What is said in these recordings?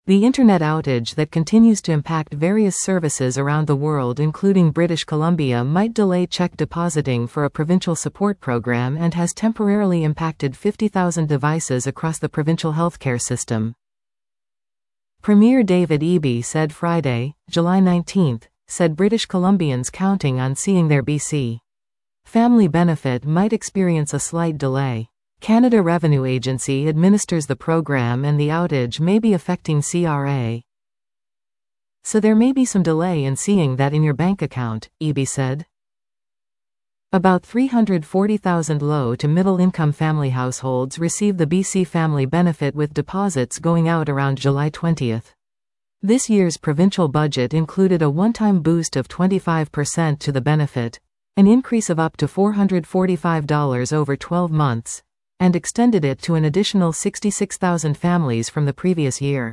The internet outage that continues to impact various services around the world including British Columbia might delay check depositing for a provincial support program and has temporarily impacted 50,000 devices across the provincial healthcare system. Premier David Eby said Friday, July 19, said British Columbians counting on seeing their BC family benefit might experience a slight delay. Canada Revenue Agency administers the program and the outage may be affecting CRA. So there may be some delay in seeing that in your bank account, Eby said. About 340,000 low to middle income family households receive the BC Family Benefit with deposits going out around July 20. This year's provincial budget included a one-time boost of 25% to the benefit, an increase of up to $445 over 12 months, and extended it to an additional 66,000 families from the previous year.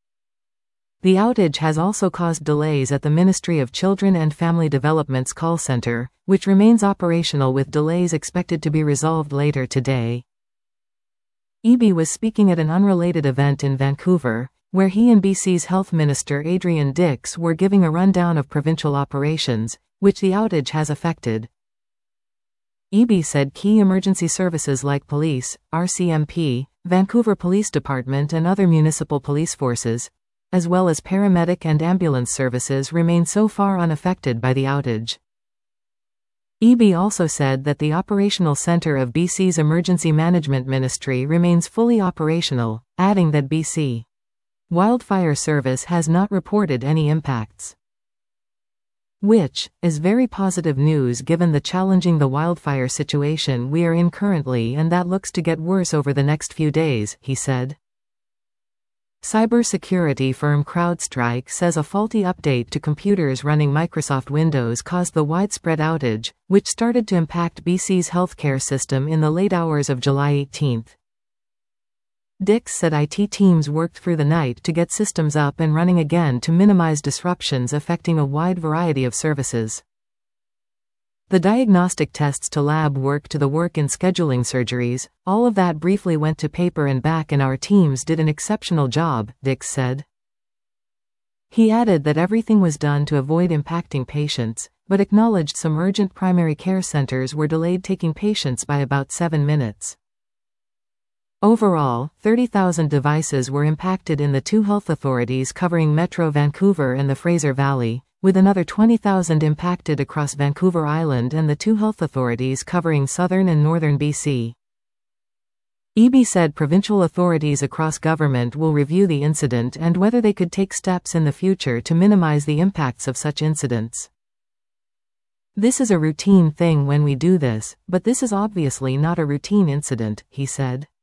The outage has also caused delays at the Ministry of Children and Family Development's call center, which remains operational with delays expected to be resolved later today. Eby was speaking at an unrelated event in Vancouver, where he and BC's Health Minister Adrian Dix were giving a rundown of provincial operations, which the outage has affected. Eby said key emergency services like police, RCMP, Vancouver Police Department and other municipal police forces, as well as paramedic and ambulance services remain so far unaffected by the outage. Eby also said that the operational centre of BC's Emergency Management Ministry remains fully operational, adding that BC Wildfire Service has not reported any impacts. Which is very positive news given the challenging the wildfire situation we are in currently and that looks to get worse over the next few days, he said. Cybersecurity firm CrowdStrike says a faulty update to computers running Microsoft Windows caused the widespread outage, which started to impact BC's healthcare system in the late hours of July 18. Dix said IT teams worked through the night to get systems up and running again to minimize disruptions affecting a wide variety of services. The diagnostic tests to lab work to the work in scheduling surgeries, all of that briefly went to paper and back and our teams did an exceptional job, Dix said. He added that everything was done to avoid impacting patients, but acknowledged some urgent primary care centers were delayed taking patients by about 7 minutes. Overall, 30,000 devices were impacted in the two health authorities covering Metro Vancouver and the Fraser Valley, with another 20,000 impacted across Vancouver Island and the two health authorities covering southern and northern BC. Eby said provincial authorities across government will review the incident and whether they could take steps in the future to minimize the impacts of such incidents. This is a routine thing when we do this, but this is obviously not a routine incident, he said.